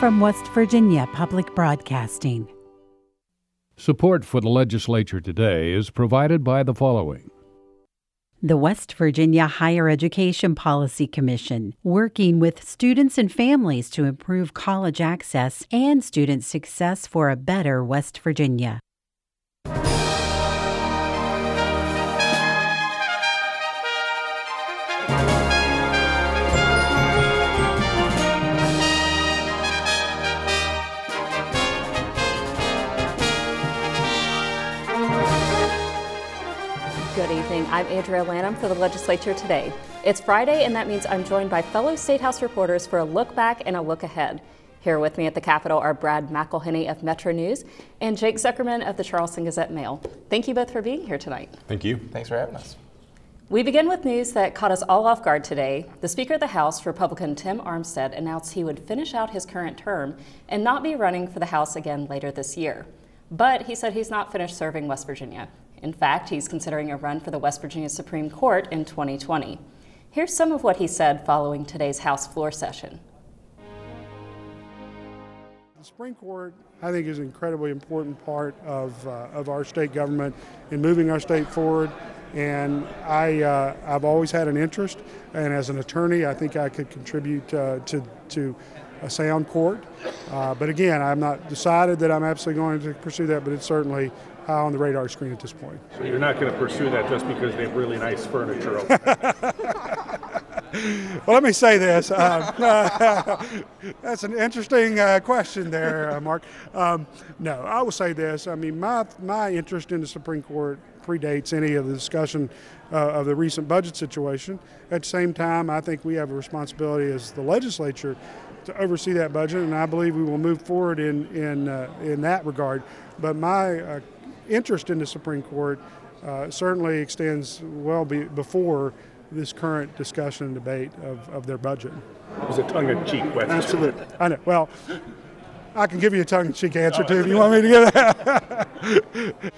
from West Virginia Public Broadcasting. Support for the legislature today is provided by the following. The West Virginia Higher Education Policy Commission, working with students and families to improve college access and student success for a better West Virginia. Good evening. I'm Andrea Lanham for the Legislature Today. It's Friday, and that means I'm joined by fellow State House reporters for a look back and a look ahead. Here with me at the Capitol are Brad McElhenney of Metro News and Jake Zuckerman of the Charleston Gazette-Mail. Thank you both for being here tonight. Thank you. Thanks for having us. We begin with news that caught us all off guard today. The Speaker of the House, Republican Tim Armstead, announced he would finish out his current term and not be running for the House again later this year. But he said he's not finished serving West Virginia. In fact, he's considering a run for the West Virginia Supreme Court in 2020. Here's some of what he said following today's House floor session. The Supreme Court, I think, is an incredibly important part of our state government in moving our state forward. And I've always had an interest, and as an attorney, I think I could contribute to a sound court. But again, I'm not decided that I'm absolutely going to pursue that, but it's certainly high on the radar screen at this point. So you're not going to pursue that just because they have really nice furniture over Well, let me say this. That's an interesting question there, Mark. No, I will say this. I mean, my interest in the Supreme Court predates any of the discussion of the recent budget situation. At the same time, I think we have a responsibility as the legislature to oversee that budget, and I believe we will move forward in that regard. But my interest in the Supreme Court certainly extends well before this current discussion and debate of their budget. It was a tongue-in-cheek question. Absolutely. I know. Well, I can give you a tongue-in-cheek answer too if you want me to get that.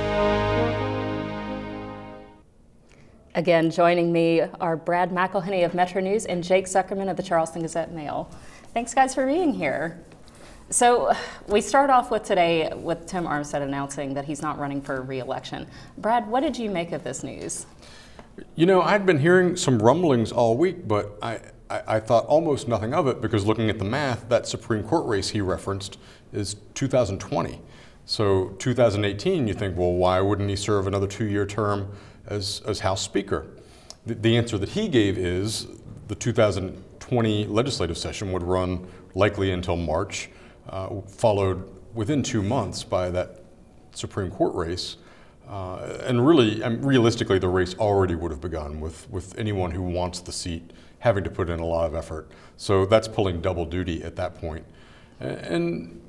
Again, joining me are Brad McElhenney of Metro News and Jake Zuckerman of the Charleston Gazette-Mail. Thanks, guys, for being here. So we start off with today with Tim Armstead announcing that he's not running for re-election. Brad, what did you make of this news? You know, I'd been hearing some rumblings all week, but I thought almost nothing of it because looking at the math, that Supreme Court race he referenced is 2020. So 2018, you think, well, why wouldn't he serve another 2-year term as House Speaker? The answer that he gave is the 2020 legislative session would run likely until March, followed within 2 months by that Supreme Court race. And really, realistically, the race already would have begun with anyone who wants the seat having to put in a lot of effort. So that's pulling double duty at that point. And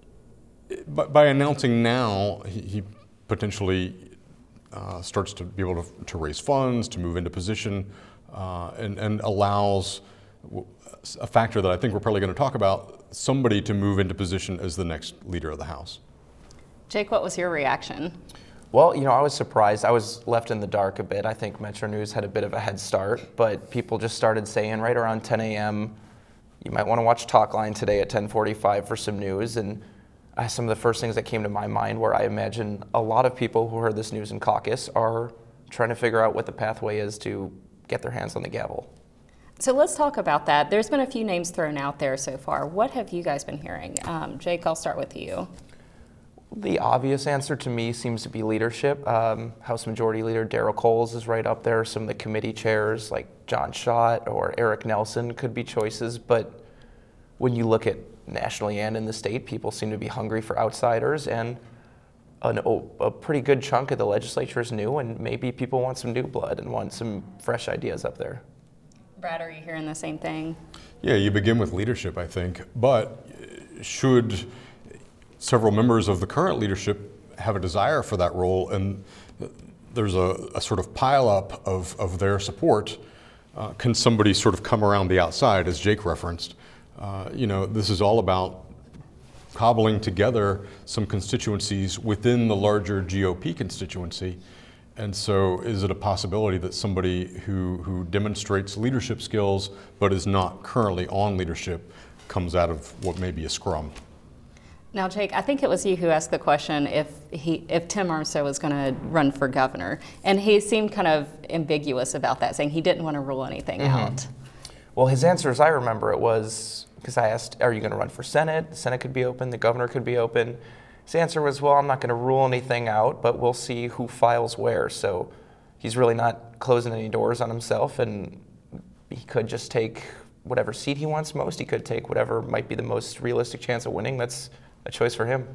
by announcing now, he potentially starts to be able to raise funds, to move into position, and allows a factor that I think we're probably going to talk about, somebody to move into position as the next leader of the House. Jake, what was your reaction? Well, you know, I was surprised. I was left in the dark a bit. I think Metro News had a bit of a head start, but people just started saying right around 10 a.m., you might want to watch Talkline today at 10:45 for some news. And some of the first things that came to my mind were I imagine a lot of people who heard this news in caucus are trying to figure out what the pathway is to get their hands on the gavel. So let's talk about that. There's been a few names thrown out there so far. What have you guys been hearing? Jake, I'll start with you. The obvious answer to me seems to be leadership. House Majority Leader Darrell Coles is right up there. Some of the committee chairs like John Schott or Eric Nelson could be choices. But when you look at nationally and in the state, people seem to be hungry for outsiders. And a pretty good chunk of the legislature is new. And maybe people want some new blood and want some fresh ideas up there. Brad, are you hearing the same thing? Yeah, you begin with leadership, I think. But should several members of the current leadership have a desire for that role, and there's a sort of pileup of their support, can somebody sort of come around the outside, as Jake referenced? This is all about cobbling together some constituencies within the larger GOP constituency. And so is it a possibility that somebody who demonstrates leadership skills but is not currently on leadership comes out of what may be a scrum. Now, Jake, I think it was you who asked the question if Tim Armstead was going to run for governor, and he seemed kind of ambiguous about that, saying he didn't want to rule anything out. Well, his answer, as I remember it, was, because I asked, are you going to run for Senate? The Senate could be open, the governor could be open. His answer was, well, I'm not going to rule anything out, but we'll see who files where. So he's really not closing any doors on himself, and he could just take whatever seat he wants most. He could take whatever might be the most realistic chance of winning. That's a choice for him.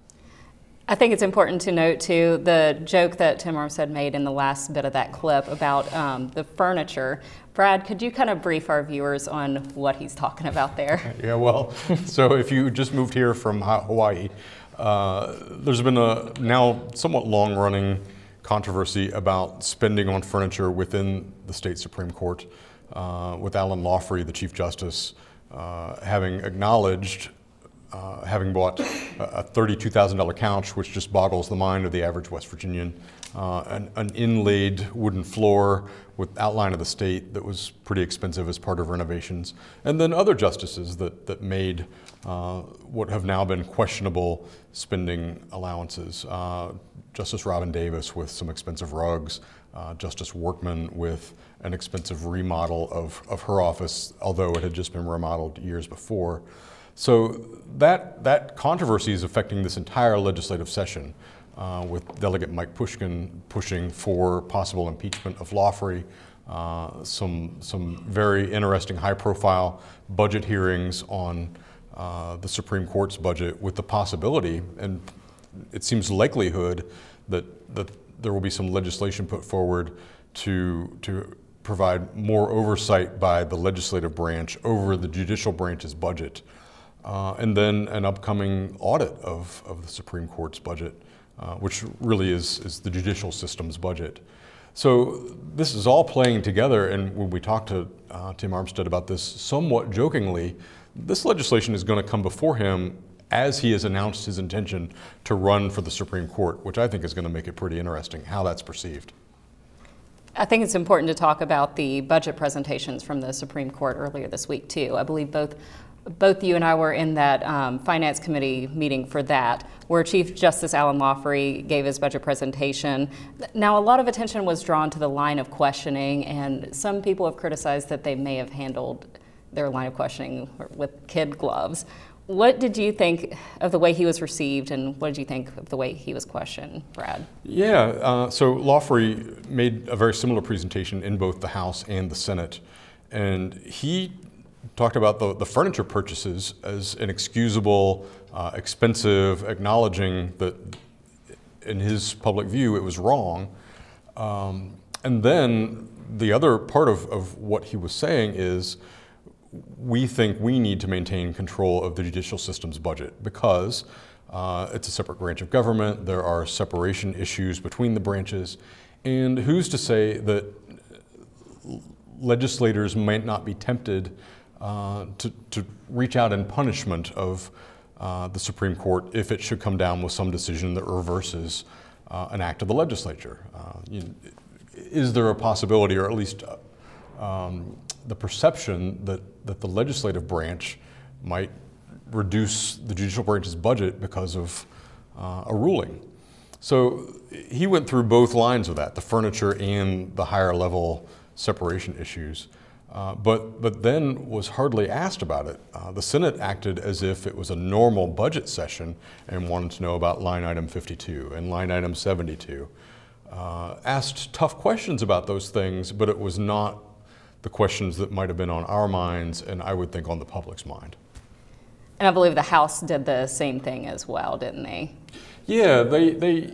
I think it's important to note, too, the joke that Tim Armstead made in the last bit of that clip about the furniture. Brad, could you kind of brief our viewers on what he's talking about there? Yeah, well, so if you just moved here from Hawaii, there's been a now somewhat long-running controversy about spending on furniture within the state Supreme Court, with Alan Lawfrey, the Chief Justice, having acknowledged having bought a $32,000 couch, which just boggles the mind of the average West Virginian, an inlaid wooden floor with outline of the state that was pretty expensive as part of renovations, and then other justices that made what have now been questionable spending allowances. Justice Robin Davis with some expensive rugs, Justice Workman with an expensive remodel of her office, although it had just been remodeled years before. So that controversy is affecting this entire legislative session, with Delegate Mike Pushkin pushing for possible impeachment of Lawfrey, some very interesting high-profile budget hearings on the Supreme Court's budget, with the possibility, and it seems likelihood, that there will be some legislation put forward to provide more oversight by the legislative branch over the judicial branch's budget. And then an upcoming audit of the Supreme Court's budget, which really is the judicial system's budget. So this is all playing together, and when we talked to Tim Armstead about this somewhat jokingly, this legislation is going to come before him as he has announced his intention to run for the Supreme Court, which I think is going to make it pretty interesting how that's perceived. I think it's important to talk about the budget presentations from the Supreme Court earlier this week, too. I believe both you and I were in that Finance Committee meeting for that, where Chief Justice Alan Lawfrey gave his budget presentation. Now, a lot of attention was drawn to the line of questioning, and some people have criticized that they may have handled their line of questioning with kid gloves. What did you think of the way he was received, and what did you think of the way he was questioned, Brad? Yeah, so Lawfrey made a very similar presentation in both the House and the Senate, and he talked about the furniture purchases as inexcusable, expensive, acknowledging that in his public view it was wrong. And then the other part of what he was saying is, we think we need to maintain control of the judicial system's budget because it's a separate branch of government, there are separation issues between the branches, and who's to say that legislators might not be tempted to reach out in punishment of the Supreme Court if it should come down with some decision that reverses an act of the legislature. Is there a possibility, or at least the perception that the legislative branch might reduce the judicial branch's budget because of a ruling? So he went through both lines of that, the furniture and the higher level separation issues, but then was hardly asked about it. The Senate acted as if it was a normal budget session and wanted to know about line item 52 and line item 72. Asked tough questions about those things, but it was not the questions that might have been on our minds, and I would think on the public's mind. And I believe the House did the same thing as well, didn't they? Yeah, there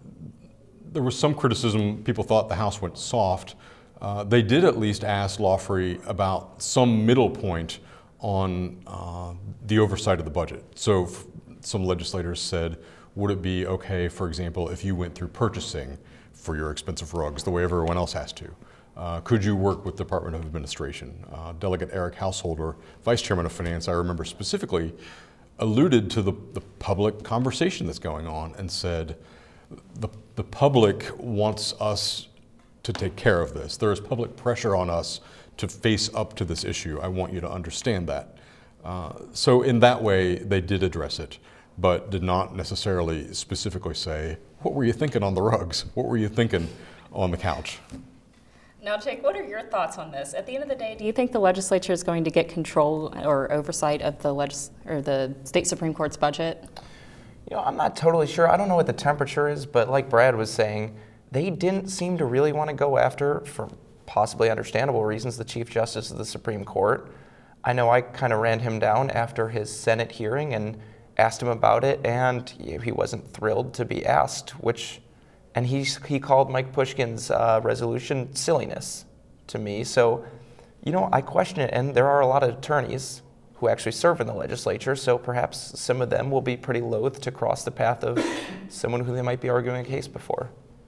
was some criticism. People thought the House went soft. They did at least ask Lawfrey about some middle point on the oversight of the budget. So some legislators said, would it be okay, for example, if you went through purchasing for your expensive rugs the way everyone else has to? Could you work with the Department of Administration? Delegate Eric Householder, Vice Chairman of Finance, I remember specifically, alluded to the public conversation that's going on and said, the public wants us to take care of this. There is public pressure on us to face up to this issue. I want you to understand that. So in that way, they did address it, but did not necessarily specifically say, what were you thinking on the rugs? What were you thinking on the couch? Now, Jake, what are your thoughts on this? At the end of the day, do you think the legislature is going to get control or oversight of the state Supreme Court's budget? I'm not totally sure. I don't know what the temperature is, but like Brad was saying, they didn't seem to really want to go after, for possibly understandable reasons, the Chief Justice of the Supreme Court. I know I kind of ran him down after his Senate hearing and asked him about it, and he wasn't thrilled to be asked, and he called Mike Pushkin's resolution silliness to me. So, I question it, and there are a lot of attorneys who actually serve in the legislature, so perhaps some of them will be pretty loath to cross the path of someone who they might be arguing a case before.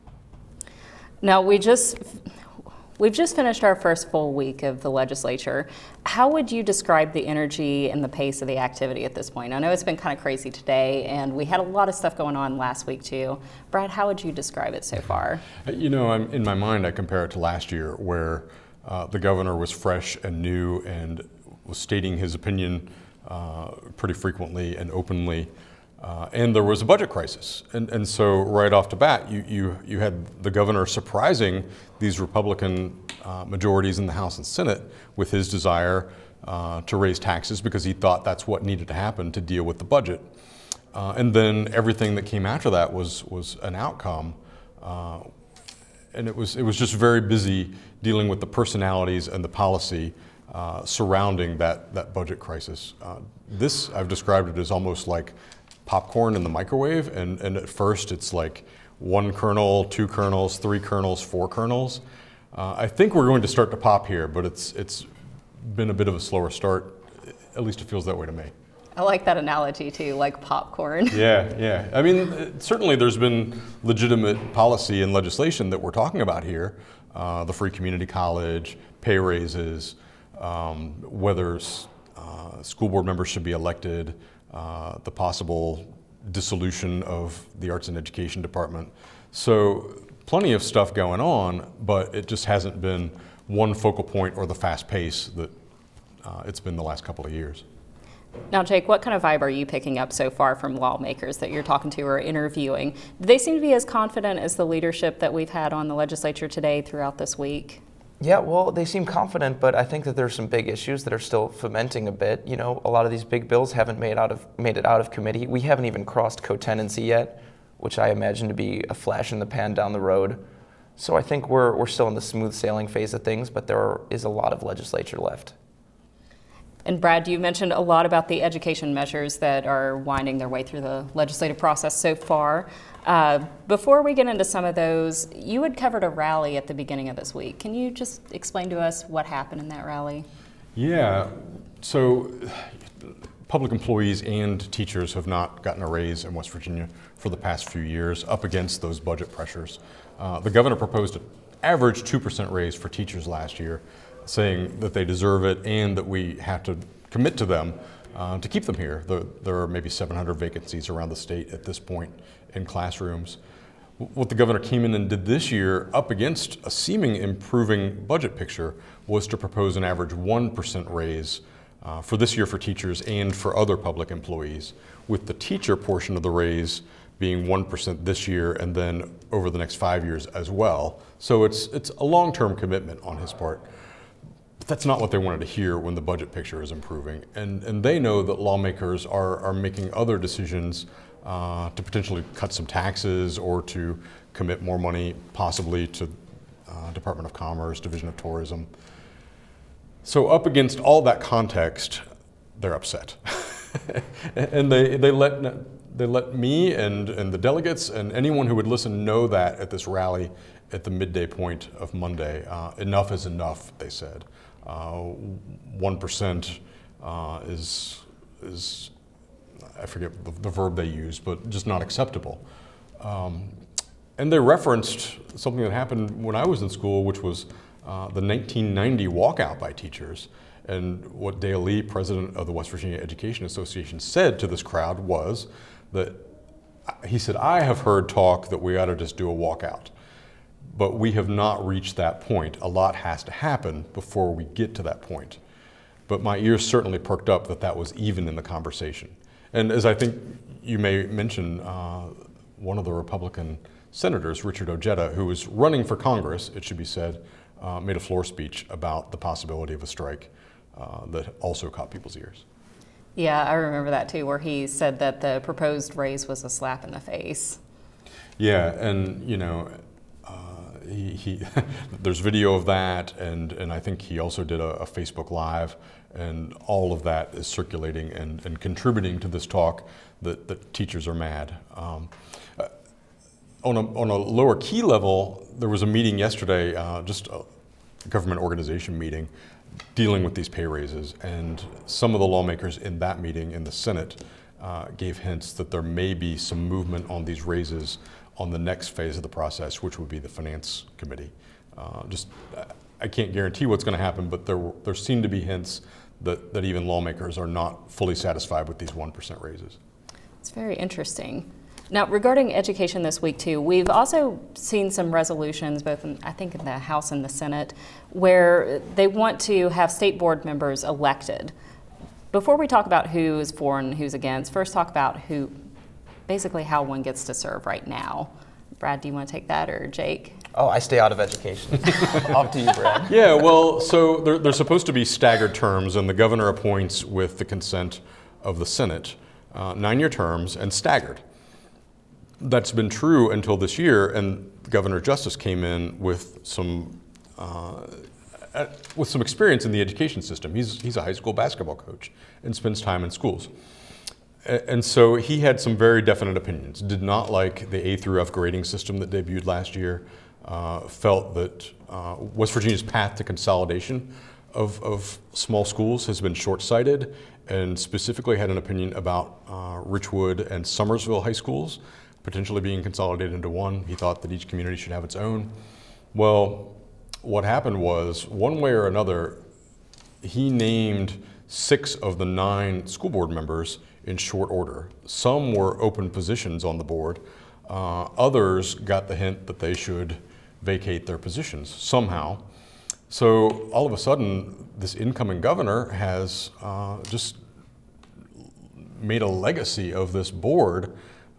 Now, we've just finished our first full week of the legislature. How would you describe the energy and the pace of the activity at this point? I know it's been kind of crazy today, and we had a lot of stuff going on last week too. Brad, how would you describe it so far? In my mind, I compare it to last year, where the governor was fresh and new and was stating his opinion pretty frequently and openly. And there was a budget crisis. And so right off the bat, you had the governor surprising these Republican majorities in the House and Senate with his desire to raise taxes because he thought that's what needed to happen to deal with the budget. And then everything that came after that was an outcome. And it was just very busy dealing with the personalities and the policy surrounding that budget crisis. This, I've described it as almost like popcorn in the microwave, and at first it's like 1 kernel, 2 kernels, 3 kernels, 4 kernels. I think we're going to start to pop here, but it's been a bit of a slower start. At least it feels that way to me. I like that analogy too, like popcorn. Yeah. I mean, certainly there's been legitimate policy and legislation that we're talking about here. The free community college, pay raises, whether school board members should be elected, the possible dissolution of the Arts and Education Department. So plenty of stuff going on, but it just hasn't been one focal point or the fast pace that it's been the last couple of years. Now, Jake, what kind of vibe are you picking up so far from lawmakers that you're talking to or interviewing? Do they seem to be as confident as the leadership that we've had on the legislature today throughout this week? Yeah, well, they seem confident, but I think that there's some big issues that are still fomenting a bit. A lot of these big bills haven't made it out of committee. We haven't even crossed co-tenancy yet, which I imagine to be a flash in the pan down the road. So I think we're still in the smooth sailing phase of things, but there is a lot of legislature left. And Brad, you mentioned a lot about the education measures that are winding their way through the legislative process so far. Before we get into some of those, you had covered a rally at the beginning of this week. Can you just explain to us what happened in that rally? Yeah, so public employees and teachers have not gotten a raise in West Virginia for the past few years up against those budget pressures. The governor proposed an average 2% raise for teachers last year, saying that they deserve it and that we have to commit to them to keep them here. There are maybe 700 vacancies around the state at this point in classrooms. What the governor came in and did this year, up against a seeming improving budget picture, was to propose an average 1% raise for this year for teachers and for other public employees, with the teacher portion of the raise being 1% this year and then over the next 5 years as well. So it's a long-term commitment on his part. But that's not what they wanted to hear when the budget picture is improving. And they know that lawmakers are making other decisions to potentially cut some taxes or to commit more money possibly to Department of Commerce, Division of Tourism. So up against all that context, they're upset. And they let me and the delegates and anyone who would listen know that at this rally at the midday point of Monday. Enough is enough, they said. 1% is I forget the verb they used, but just not acceptable. And they referenced something that happened when I was in school, which was the 1990 walkout by teachers. And what Dale Lee, president of the West Virginia Education Association, said to this crowd was that he said, "I have heard talk that we ought to just do a walkout, but we have not reached that point. A lot has to happen before we get to that point." but my ears certainly perked up that was even in the conversation. And as I think you may mention, one of the Republican senators, Richard Ojeda, who was running for Congress, it should be said, made a floor speech about the possibility of a strike that also caught people's ears. Yeah, I remember that too, where he said that the proposed raise was a slap in the face. Yeah, and he there's video of that, and I think he also did a Facebook Live, and all of that is circulating and contributing to this talk that teachers are mad. On a lower key level, there was a meeting yesterday, just a government organization meeting, dealing with these pay raises, and some of the lawmakers in that meeting in the Senate gave hints that there may be some movement on these raises on the next phase of the process, which would be the Finance Committee. I can't guarantee what's going to happen, but there seem to be hints that even lawmakers are not fully satisfied with these 1% raises. It's very interesting. Now, regarding education this week too, we've also seen some resolutions, both in the House and the Senate, where they want to have state board members elected. Before we talk about who is for and who's against, first talk about basically how one gets to serve right now. Brad, do you want to take that, or Jake? Oh, I stay out of education. Off to you, Brad. Yeah, well, so they're supposed to be staggered terms, and the governor appoints with the consent of the Senate, 9-year terms and staggered. That's been true until this year, and Governor Justice came in with some experience in the education system. He's a high school basketball coach and spends time in schools. And so he had some very definite opinions. Did not like the A through F grading system that debuted last year. Felt that West Virginia's path to consolidation of small schools has been short-sighted, and specifically had an opinion about Richwood and Summersville high schools potentially being consolidated into one. He thought that each community should have its own. Well, what happened was, one way or another, he named 6 of the 9 school board members in short order. Some were open positions on the board. Others got the hint that they should vacate their positions somehow. So all of a sudden, this incoming governor has just made a legacy of this board,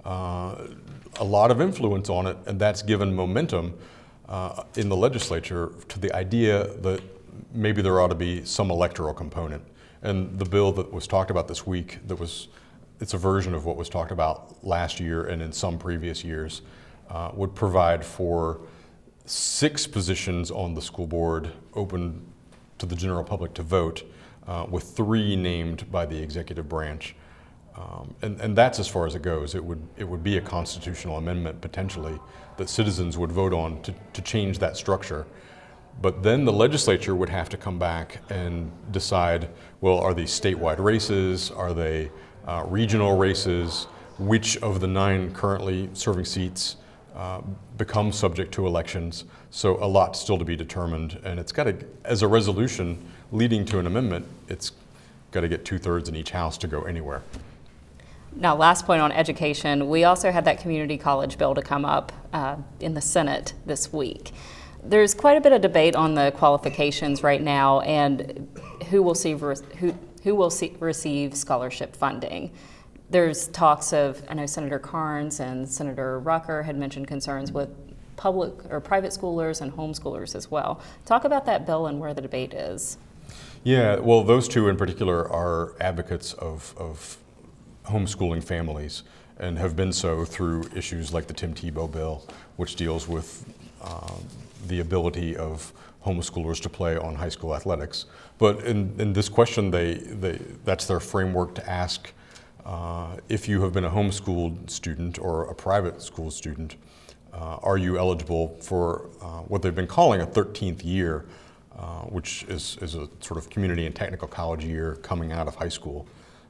a lot of influence on it, and that's given momentum in the legislature to the idea that maybe there ought to be some electoral component. And the bill that was talked about this week, it's a version of what was talked about last year and in some previous years, would provide for 6 positions on the school board open to the general public to vote, with 3 named by the executive branch. And that's as far as it goes. It would be a constitutional amendment potentially that citizens would vote on to change that structure. But then the legislature would have to come back and decide, well, are these statewide races? Are they regional races? Which of the 9 currently serving seats become subject to elections? So a lot still to be determined, and it's got to, as a resolution leading to an amendment, it's got to get 2/3 in each house to go anywhere. Now, last point on education, we also had that community college bill to come up in the Senate this week. There's quite a bit of debate on the qualifications right now and who will receive scholarship funding. There's talks of, I know Senator Carnes and Senator Rucker had mentioned concerns with public or private schoolers and homeschoolers as well. Talk about that bill and where the debate is. Yeah, well, those two in particular are advocates of homeschooling families and have been so through issues like the Tim Tebow bill, which deals with the ability of homeschoolers to play on high school athletics. But in this question, that's their framework to ask if you have been a homeschooled student or a private school student, are you eligible for what they've been calling a 13th year, which is a sort of community and technical college year coming out of high school.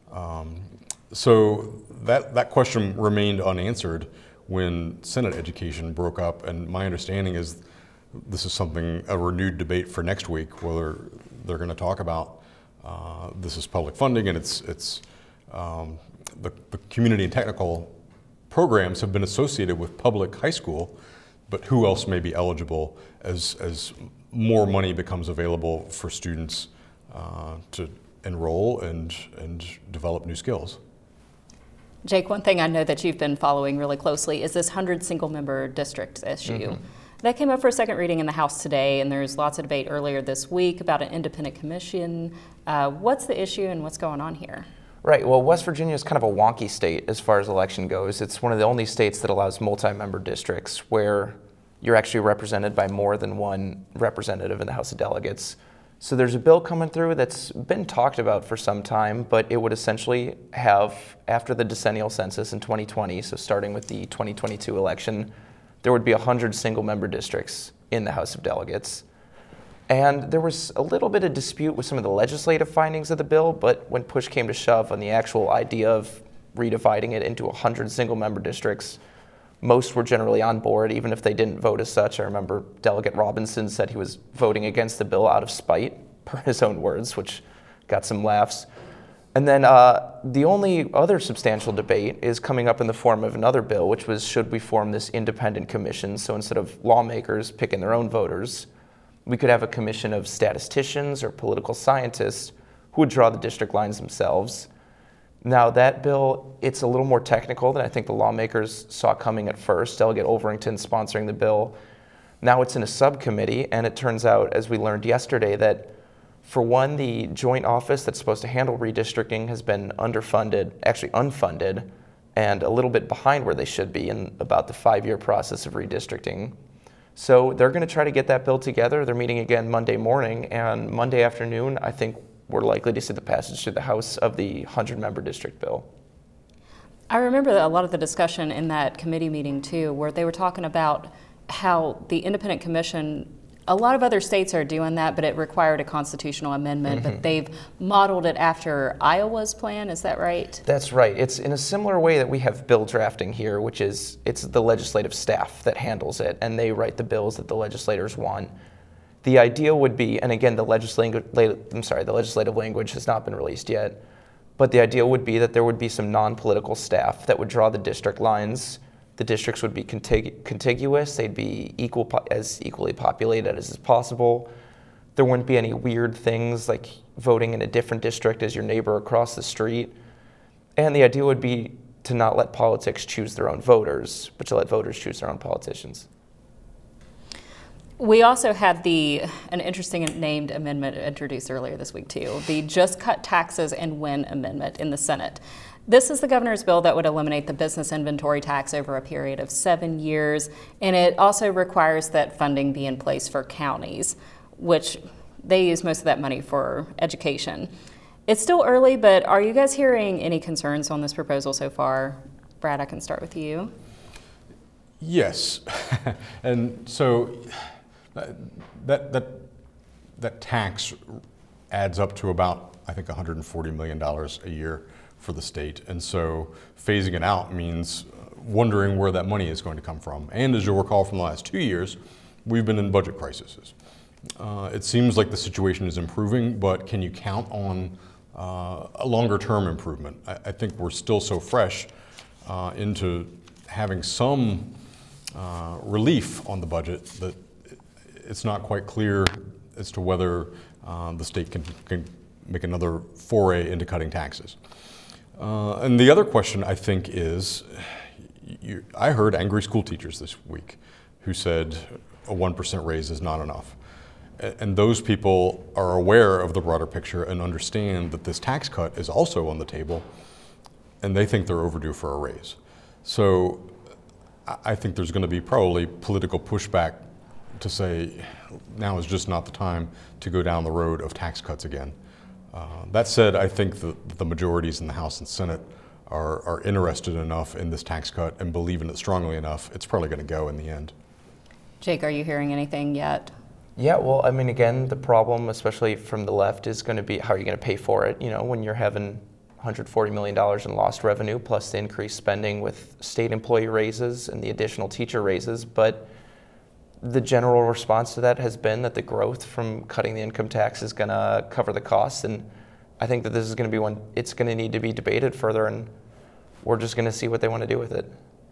So that question remained unanswered when Senate education broke up, and my understanding is this is a renewed debate for next week, whether they're going to talk about this is public funding, and it's the community and technical programs have been associated with public high school, but who else may be eligible as more money becomes available for students to enroll and develop new skills. Jake, one thing I know that you've been following really closely is this 100 single-member district issue. Mm-hmm. That came up for a second reading in the House today, and there's lots of debate earlier this week about an independent commission. What's the issue and what's going on here? Right, well, West Virginia is kind of a wonky state as far as election goes. It's one of the only states that allows multi-member districts where you're actually represented by more than one representative in the House of Delegates. So there's a bill coming through that's been talked about for some time, but it would essentially have, after the decennial census in 2020, so starting with the 2022 election, there would be 100 single-member districts in the House of Delegates. And there was a little bit of dispute with some of the legislative findings of the bill, but when push came to shove on the actual idea of redividing it into 100 single-member districts, most were generally on board, even if they didn't vote as such. I remember Delegate Robinson said he was voting against the bill out of spite, per his own words, which got some laughs. And then the only other substantial debate is coming up in the form of another bill, which was, should we form this independent commission? So instead of lawmakers picking their own voters, we could have a commission of statisticians or political scientists who would draw the district lines themselves. Now that bill, it's a little more technical than I think the lawmakers saw coming at first. Delegate Overington sponsoring the bill. Now it's in a subcommittee, and it turns out, as we learned yesterday, that for one, the joint office that's supposed to handle redistricting has been underfunded, actually unfunded, and a little bit behind where they should be in about the 5-year process of redistricting. So they're going to try to get that bill together. They're meeting again Monday morning, and Monday afternoon, I think we're likely to see the passage through the House of the 100-member district bill. I remember a lot of the discussion in that committee meeting too, where they were talking about how the independent commission, a lot of other states are doing that, but it required a constitutional amendment, but they've modeled it after Iowa's plan, is that right? That's right. It's in a similar way that we have bill drafting here, which is it's the legislative staff that handles it, and they write the bills that the legislators want. The idea would be, and again, the legislative language has not been released yet, but the idea would be that there would be some non-political staff that would draw the district lines. The districts would be contiguous. They'd be as equally populated as is possible. There wouldn't be any weird things like voting in a different district as your neighbor across the street. And the idea would be to not let politics choose their own voters, but to let voters choose their own politicians. We also had an interesting named amendment introduced earlier this week too, the Just Cut Taxes and Win amendment in the Senate. This is the governor's bill that would eliminate the business inventory tax over a period of 7 years, and it also requires that funding be in place for counties, which they use most of that money for education. It's still early, but are you guys hearing any concerns on this proposal so far? Brad, I can start with you. Yes, and so that tax adds up to about, I think, $140 million a year for the state. And so phasing it out means wondering where that money is going to come from. And as you'll recall from the last 2 years, we've been in budget crises. It seems like the situation is improving, but can you count on a longer term improvement? I think we're still so fresh into having some relief on the budget that it's not quite clear as to whether the state can make another foray into cutting taxes. And the other question, I think, is, I heard angry school teachers this week who said a 1% raise is not enough. And those people are aware of the broader picture and understand that this tax cut is also on the table, and they think they're overdue for a raise. So I think there's going to be probably political pushback to say now is just not the time to go down the road of tax cuts again. That said, I think the majorities in the House and Senate are interested enough in this tax cut and believe in it strongly enough, it's probably going to go in the end. Jake, are you hearing anything yet? Yeah, well, I mean, again, the problem, especially from the left, is going to be how are you going to pay for it? You know, when you're having $140 million in lost revenue plus the increased spending with state employee raises and the additional teacher raises. But the general response to that has been that the growth from cutting the income tax is going to cover the costs. And I think that this is going to be one, it's going to need to be debated further, and we're just going to see what they want to do with it.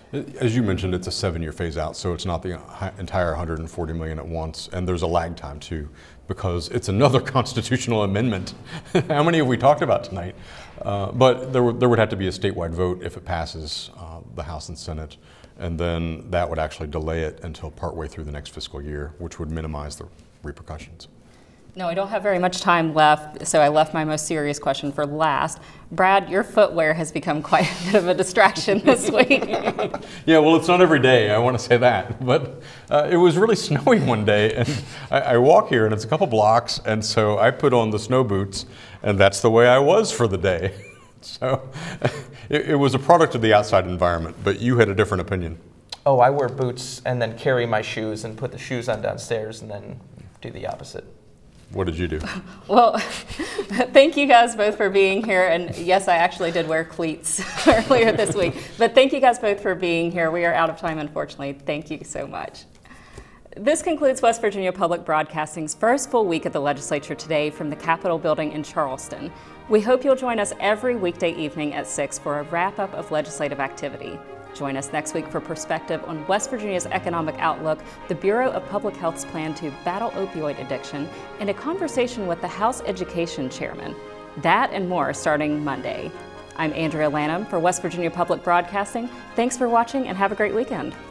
As you mentioned, it's a 7-year phase out, so it's not the entire $140 million at once, and there's a lag time too, because it's another constitutional amendment. How many have we talked about tonight? But there would have to be a statewide vote if it passes the House and Senate, and then that would actually delay it until partway through the next fiscal year, which would minimize the repercussions. No, I don't have very much time left, so I left my most serious question for last. Brad, your footwear has become quite a bit of a distraction this week. Yeah, well, it's not every day, I want to say that. But it was really snowy one day, and I walk here, and it's a couple blocks, and so I put on the snow boots, and that's the way I was for the day. So it was a product of the outside environment, but you had a different opinion. Oh, I wear boots and then carry my shoes and put the shoes on downstairs and then do the opposite. What did you do? Well, thank you guys both for being here. And yes, I actually did wear cleats earlier this week. But thank you guys both for being here. We are out of time, unfortunately. Thank you so much. This concludes West Virginia Public Broadcasting's first full week at the legislature today from the Capitol building in Charleston. We hope you'll join us every weekday evening at 6 for a wrap-up of legislative activity. Join us next week for perspective on West Virginia's economic outlook, the Bureau of Public Health's plan to battle opioid addiction, and a conversation with the House Education Chairman. That and more starting Monday. I'm Andrea Lanham for West Virginia Public Broadcasting. Thanks for watching and have a great weekend.